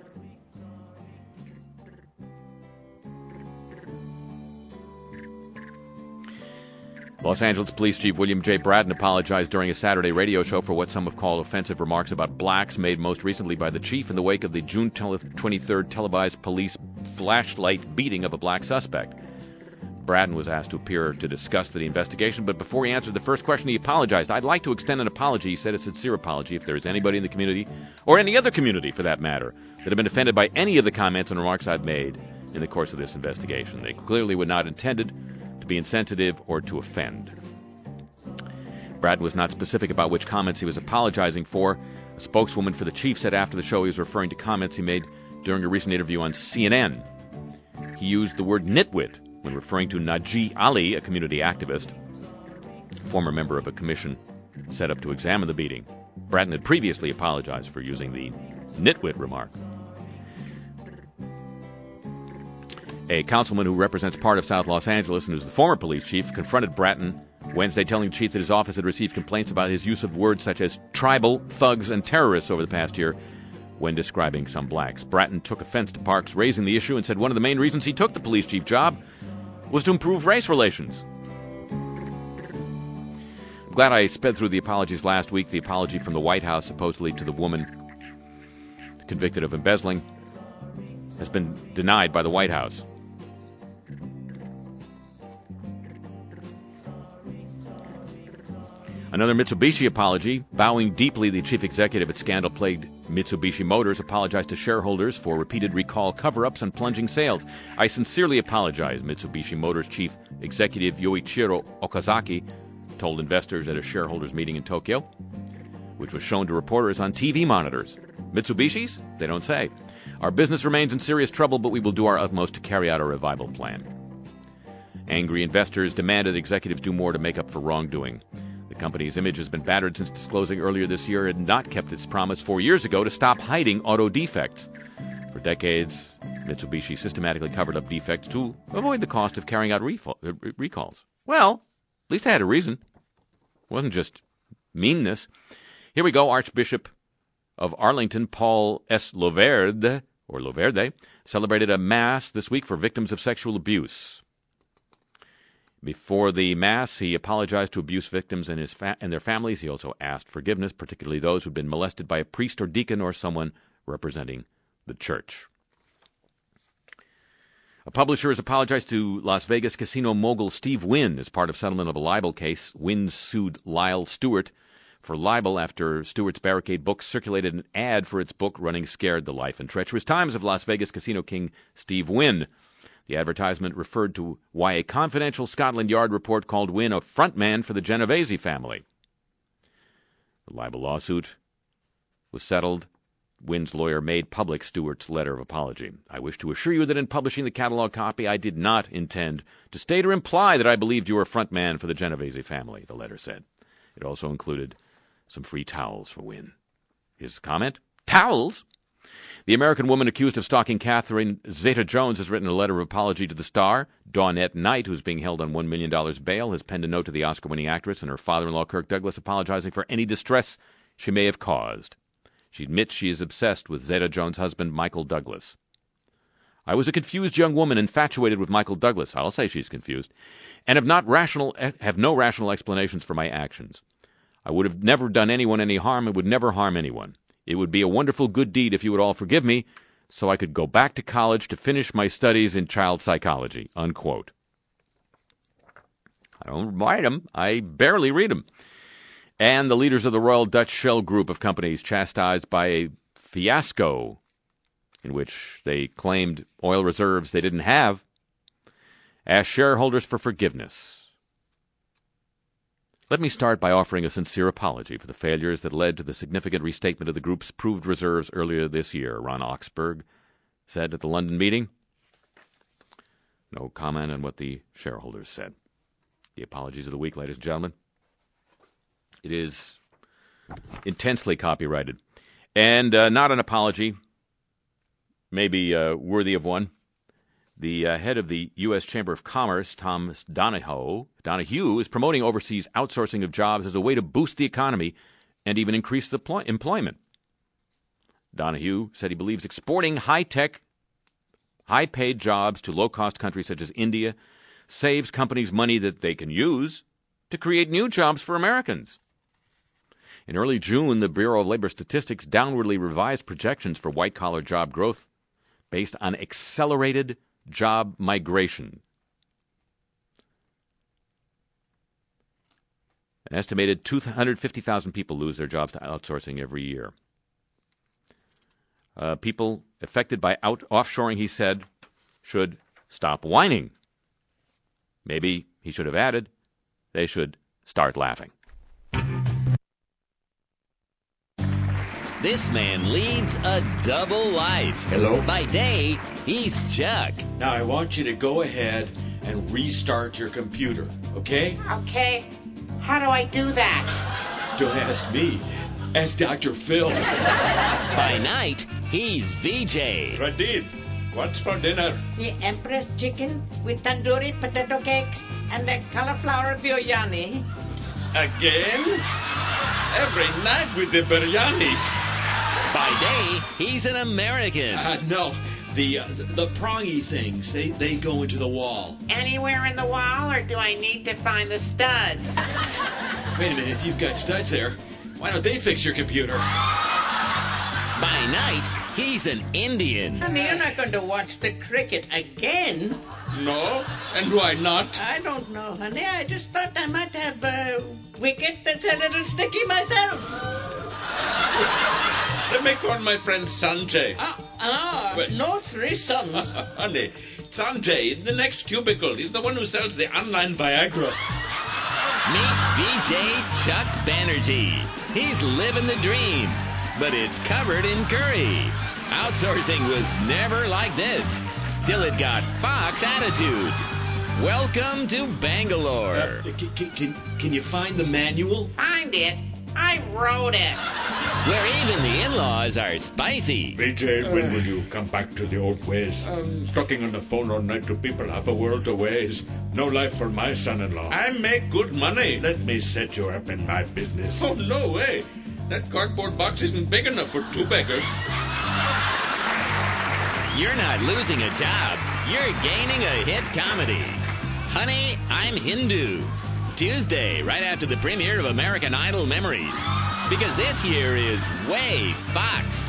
Los Angeles Police Chief William J. Bratton apologized during a Saturday radio show for what some have called offensive remarks about blacks made most recently by the chief in the wake of the June twenty-third televised police flashlight beating of a black suspect. Bratton was asked to appear to discuss the investigation, but before he answered the first question, he apologized. I'd like to extend an apology, he said, a sincere apology, if there is anybody in the community, or any other community for that matter, that have been offended by any of the comments and remarks I've made in the course of this investigation. They clearly were not intended to be insensitive or to offend. Bratton was not specific about which comments he was apologizing for. A spokeswoman for the chief said after the show he was referring to comments he made during a recent interview on C N N. He used the word nitwit when referring to Naji Ali, a community activist, former member of a commission set up to examine the beating. Bratton had previously apologized for using the nitwit remark. A councilman who represents part of South Los Angeles and who's the former police chief confronted Bratton Wednesday, telling the chief that his office had received complaints about his use of words such as tribal, thugs, and terrorists over the past year when describing some blacks. Bratton took offense to Parks raising the issue and said one of the main reasons he took the police chief job was to improve race relations. I'm glad I sped through the apologies last week. The apology from the White House, supposedly to the woman convicted of embezzling, has been denied by the White House. Another Mitsubishi apology. Bowing deeply, the chief executive at scandal-plagued Mitsubishi Motors apologized to shareholders for repeated recall cover-ups and plunging sales. I sincerely apologize, Mitsubishi Motors chief executive Yoichiro Okazaki told investors at a shareholders meeting in Tokyo, which was shown to reporters on T V monitors. Mitsubishis? They don't say. Our business remains in serious trouble, but we will do our utmost to carry out a revival plan. Angry investors demanded executives do more to make up for wrongdoing. The company's image has been battered since disclosing earlier this year it had not kept its promise four years ago to stop hiding auto defects. For decades, Mitsubishi systematically covered up defects to avoid the cost of carrying out refo- uh, recalls. Well, at least they had a reason. It wasn't just meanness. Here we go. Archbishop of Arlington, Paul S. Loverde, or Loverde, celebrated a mass this week for victims of sexual abuse. Before the Mass, he apologized to abuse victims and, his fa- and their families. He also asked forgiveness, particularly those who'd been molested by a priest or deacon or someone representing the church. A publisher has apologized to Las Vegas casino mogul Steve Wynn as part of settlement of a libel case. Wynn sued Lyle Stewart for libel after Stewart's Barricade Books circulated an ad for its book, Running Scared, The Life and Treacherous Times of Las Vegas casino king Steve Wynn. The advertisement referred to why a confidential Scotland Yard report called Wynn a frontman for the Genovese family. The libel lawsuit was settled. Wynn's lawyer made public Stewart's letter of apology. I wish to assure you that in publishing the catalog copy, I did not intend to state or imply that I believed you were a frontman for the Genovese family, the letter said. It also included some free towels for Wynn. His comment? Towels? The American woman accused of stalking Catherine Zeta-Jones has written a letter of apology to the star. Dawnette Knight, who's being held on one million dollars bail, has penned a note to the Oscar-winning actress and her father-in-law, Kirk Douglas, apologizing for any distress she may have caused. She admits she is obsessed with Zeta-Jones' husband, Michael Douglas. I was a confused young woman infatuated with Michael Douglas. I'll say she's confused. And have, not rational, have no rational explanations for my actions. I would have never done anyone any harm and would never harm anyone. It would be a wonderful good deed if you would all forgive me so I could go back to college to finish my studies in child psychology, unquote. I don't write them. I barely read them. And the leaders of the Royal Dutch Shell Group of companies chastised by a fiasco in which they claimed oil reserves they didn't have, asked shareholders for forgiveness Let me start by offering a sincere apology for the failures that led to the significant restatement of the group's proved reserves earlier this year, Ron Oxburgh said at the London meeting. No comment on what the shareholders said. The apologies of the week, ladies and gentlemen. It is intensely copyrighted. And uh, not an apology, maybe uh, worthy of one. The uh, head of the U S Chamber of Commerce, Thomas Donahue, Donahue, is promoting overseas outsourcing of jobs as a way to boost the economy and even increase the pl- employment. Donahue said he believes exporting high-tech, high-paid jobs to low-cost countries such as India saves companies money that they can use to create new jobs for Americans. In early June, the Bureau of Labor Statistics downwardly revised projections for white-collar job growth based on accelerated job migration. An estimated two hundred fifty thousand people lose their jobs to outsourcing every year. Uh, people affected by out offshoring, he said, should stop whining. Maybe he should have added, they should start laughing. This man leads a double life. Hello? By day, he's Chuck. Now I want you to go ahead and restart your computer, okay? Okay. How do I do that? Don't ask me. Ask Doctor Phil. By night, he's V J. Radid, what's for dinner? The Empress chicken with tandoori potato cakes and a cauliflower biryani. Again? Every night with the biryani. By day, he's an American. Uh, no, the uh, the prongy things, they, they go into the wall. Anywhere in the wall, or do I need to find the studs? Wait a minute, if you've got studs there, why don't they fix your computer? By night, he's an Indian. Honey, you're not going to watch the cricket again. No, and why not? I don't know, honey. I just thought I might have a wicket that's a little sticky myself. Let me call my friend Sanjay. Ah, ah Wait. No three sons. Honey, Sanjay, in the next cubicle, he's the one who sells the online Viagra. Meet V J Chuck Banerjee. He's living the dream, but it's covered in curry. Outsourcing was never like this, till it got Fox attitude. Welcome to Bangalore. Uh, can, can, can you find the manual? Find it? I wrote it. Where even the in-laws are spicy. V J, when will you come back to the old ways? Um, Talking on the phone all night to people half a world away is no life for my son-in-law. I make good money. Let me set you up in my business. Oh, no way. That cardboard box isn't big enough for two beggars. You're not losing a job. You're gaining a hit comedy. Honey, I'm Hindu. Tuesday, right after the premiere of American Idol Memories. Because this year is way Fox.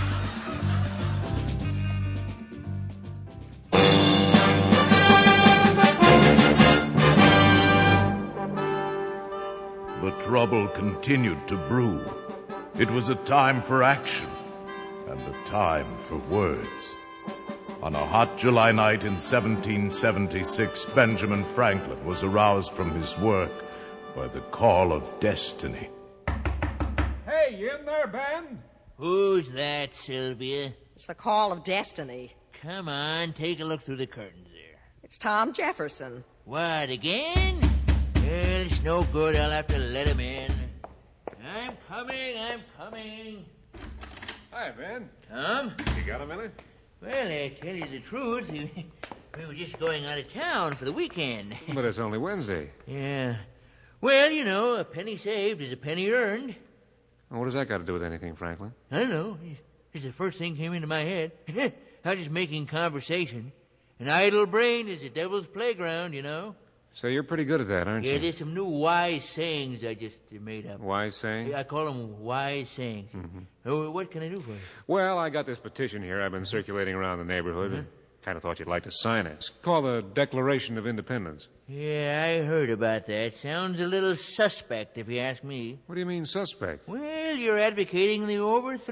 The trouble continued to brew. It was a time for action and a time for words. On a hot July night in seventeen seventy-six, Benjamin Franklin was aroused from his work by the call of destiny. Hey, you in there, Ben? Who's that, Sylvia? It's the call of destiny. Come on, take a look through the curtains there. It's Tom Jefferson. What, again? Well, it's no good. I'll have to let him in. I'm coming, I'm coming. Hi, Ben. Tom? You got a minute? Well, I tell you the truth, we were just going out of town for the weekend. But it's only Wednesday. Yeah. Well, you know, a penny saved is a penny earned. Well, what does that got to do with anything, Franklin? I don't know. It's the first thing came into my head. I was just making conversation. An idle brain is a devil's playground, you know. So you're pretty good at that, aren't yeah, you? Yeah, there's some new wise sayings I just made up. Wise sayings? Yeah, I call them wise sayings. Mm-hmm. Oh, what can I do for you? Well, I got this petition here I've been circulating around the neighborhood. Mm-hmm. Kind of thought you'd like to sign it. It's called the Declaration of Independence. Yeah, I heard about that. Sounds a little suspect, if you ask me. What do you mean, suspect? Well, you're advocating the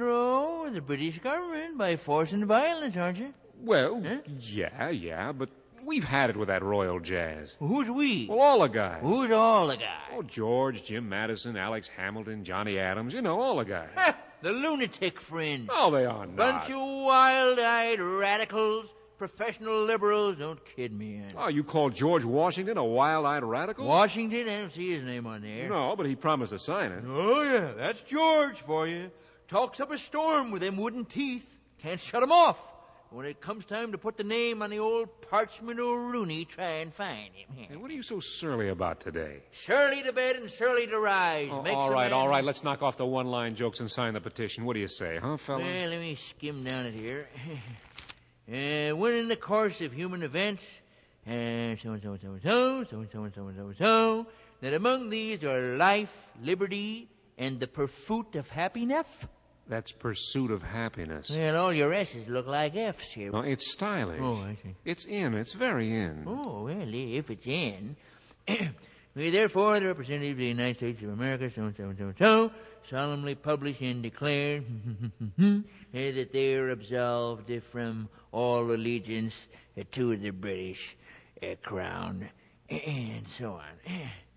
overthrow of the British government by force and violence, aren't you? Well, huh? yeah, yeah, but we've had it with that royal jazz. Well, who's we? Well, all the guys. Who's all the guys? Oh, George, Jim Madison, Alex Hamilton, Johnny Adams, you know, all the guys. The lunatic fringe. Oh, they are not. Bunch of wild-eyed radicals, professional liberals. Don't kid me. Oh, you call George Washington a wild-eyed radical? Washington? I don't see his name on there. No, but he promised to sign it. Oh, yeah, that's George for you. Talks up a storm with them wooden teeth. Can't shut him off. When it comes time to put the name on the old parchment O'Rooney, try and find him. Hey, what are you so surly about today? Surly to bed and surly to rise. Oh, Makes all a right, man... all right. Let's knock off the one-line jokes and sign the petition. What do you say, huh, fella? Well, let me skim down it here. uh, when in the course of human events, uh, so-and-so and so-and-so, so-and-so and so-and-so and so, that among these are life, liberty, and the pursuit of happiness. That's pursuit of happiness. Well, all your S's look like F's here. No, it's stylish. Oh, I see. It's in. It's very in. Oh, well, if it's in. We therefore, the representatives of the United States of America, so-and-so and so-and-so, solemnly publish and declare that they are absolved from all allegiance to the British uh, crown, and so on.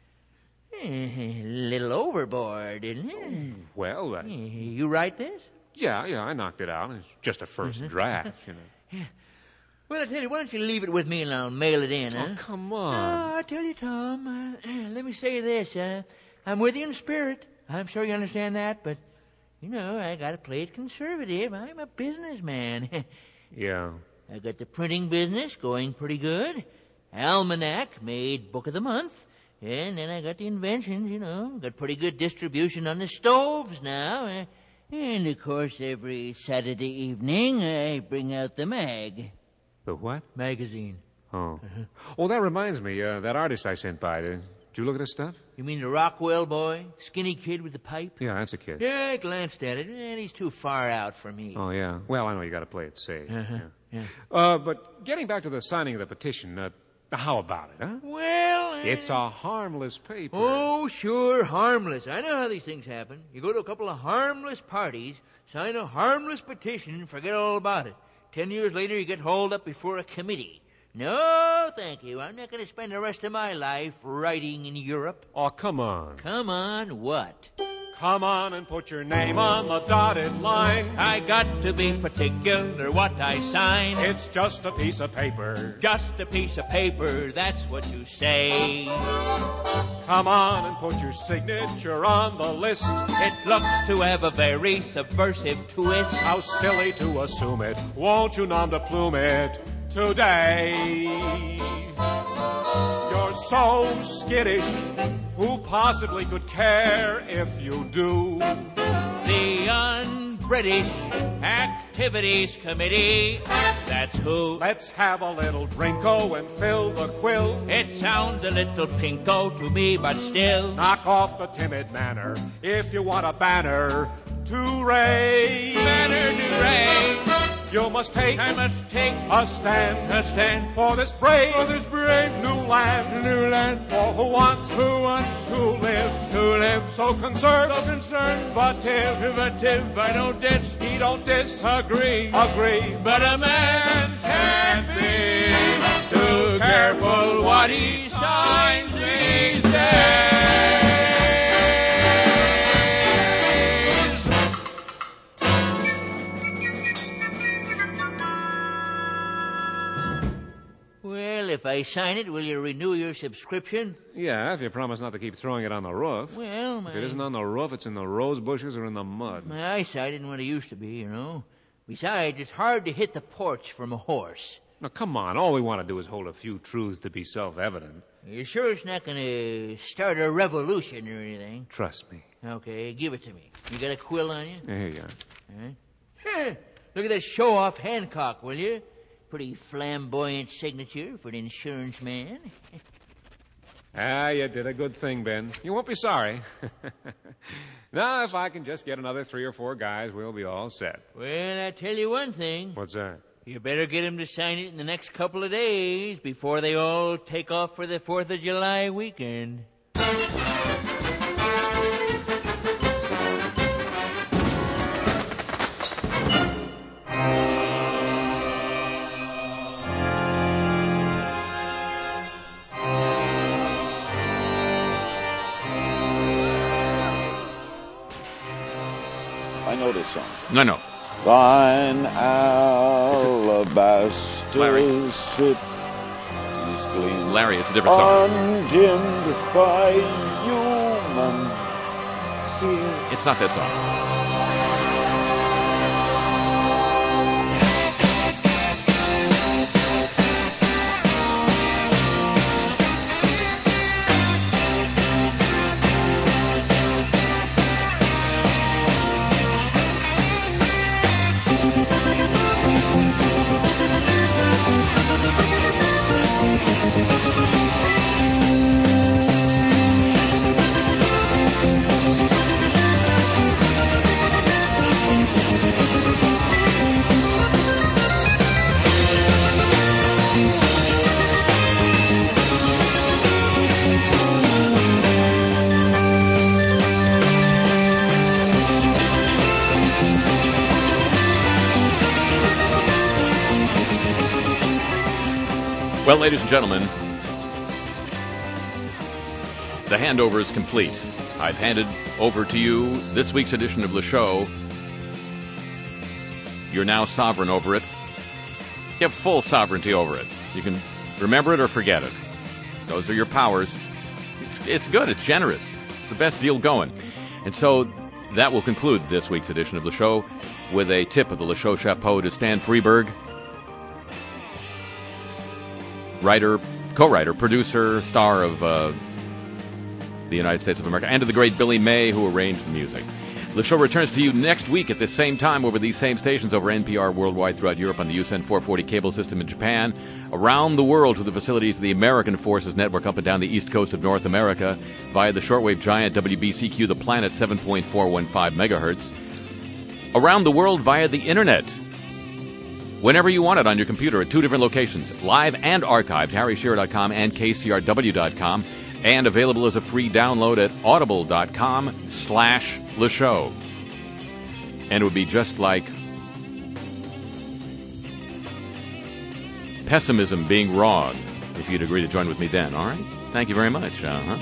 A little overboard, isn't it? Well, uh, you write this? Yeah, yeah, I knocked it out. It's just a first draft, you know. Yeah. Well, I tell you, why don't you leave it with me and I'll mail it in, huh? Oh, come on. Oh, I tell you, Tom, uh, let me say this. Uh, I'm with you in spirit. I'm sure you understand that, but, you know, I got to play it conservative. I'm a businessman. Yeah. I got the printing business going pretty good. Almanac made Book of the Month. And then I got the inventions, you know. Got pretty good distribution on the stoves now. Uh, and, of course, every Saturday evening I bring out the mag. The what? Magazine. Oh. Oh, that reminds me. Uh, that artist I sent by. Did you look at his stuff? You mean the Rockwell boy? Skinny kid with the pipe? Yeah, that's a kid. Yeah, I glanced at it, and he's too far out for me. Oh, yeah. Well, I know you got to play it safe. Uh-huh. Yeah. Yeah. Uh, but getting back to the signing of the petition, uh, how about it, huh? Well, uh... it's a harmless paper. Oh, sure, harmless. I know how these things happen. You go to a couple of harmless parties, sign a harmless petition, and forget all about it. Ten years later, you get hauled up before a committee. No, thank you. I'm not going to spend the rest of my life writing in Europe. Oh, come on. Come on, what? Come on and put your name on the dotted line. I got to be particular what I sign. It's just a piece of paper. Just a piece of paper, that's what you say. Come on and put your signature on the list. It looks to have a very subversive twist. How silly to assume it. Won't you nom de plume it today? You're so skittish. Who possibly could care if you do? The Un-British Activities Committee, that's who. Let's have a little drinko and fill the quill. It sounds a little pinko to me, but still. Knock off the timid manner if you want a banner to raise. Banner to raise. You must take, I must take a stand, a stand for this brave, for this brave new land, new land, for who wants, who wants to live, to live, so conservative, so conservative. I don't dis, he don't disagree, agree, but a man can't be too careful what he signs these days. If I sign it, will you renew your subscription? Yeah, if you promise not to keep throwing it on the roof. Well, my... If it isn't on the roof, it's in the rose bushes or in the mud. My eyesight isn't what it used to be, you know. Besides, it's hard to hit the porch from a horse. Now, come on. All we want to do is hold a few truths to be self-evident. You sure it's not going to start a revolution or anything? Trust me. Okay, give it to me. You got a quill on you? Yeah, here you are. Huh? Look at that show-off Hancock, will you? Pretty flamboyant signature for an insurance man. Ah, you did a good thing, Ben. You won't be sorry. Now, if I can just get another three or four guys, we'll be all set. Well, I tell you one thing. What's that? You better get them to sign it in the next couple of days before they all take off for the fourth of July weekend. I know this song. No, no. Thine alabaster Larry. city gleams. Larry, it's a different song. Undimmed by human fear. It's not that song. Well, ladies and gentlemen, the handover is complete. I've handed over to you this week's edition of Le Show. You're now sovereign over it. You have full sovereignty over it. You can remember it or forget it. Those are your powers. It's, it's good. It's generous. It's the best deal going. And so that will conclude this week's edition of Le Show with a tip of the Le Show chapeau to Stan Freberg, writer, co-writer, producer, star of uh, the United States of America, and to the great Billy May, who arranged the music. The show returns to you next week at this same time over these same stations over N P R worldwide throughout Europe on the U S N four forty cable system in Japan, around the world to the facilities of the American Forces Network up and down the east coast of North America via the shortwave giant W B C Q, the planet, seven point four one five megahertz, around the world via the Internet, whenever you want it on your computer at two different locations, live and archived, harry shearer dot com and k c r w dot com, and available as a free download at audible dot com slash Le Show. And it would be just like pessimism being wrong if you'd agree to join with me then, all right? Thank you very much. Uh-huh.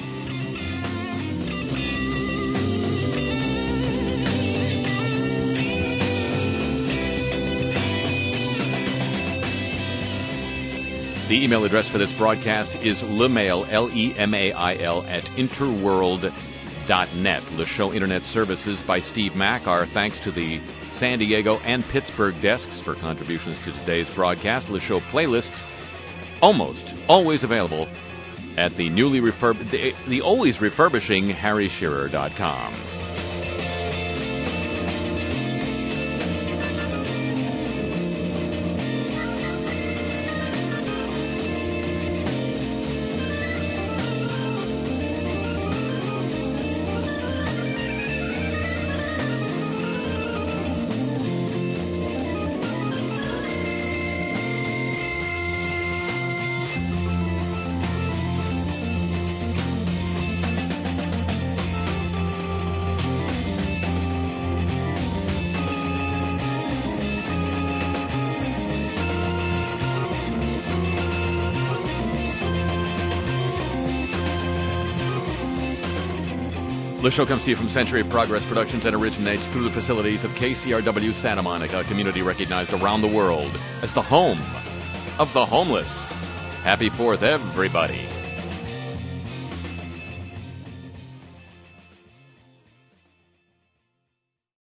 The email address for this broadcast is lemail, L E M A I L, at interworld dot net. Le Show Internet Services by Steve Mack. Our thanks to the San Diego and Pittsburgh desks for contributions to today's broadcast. Le Show playlists, almost always available at the newly refurb- the, the always refurbishing harry shearer dot com. The show comes to you from Century of Progress Productions and originates through the facilities of K C R W Santa Monica, a community recognized around the world as the home of the homeless. Happy Fourth, everybody.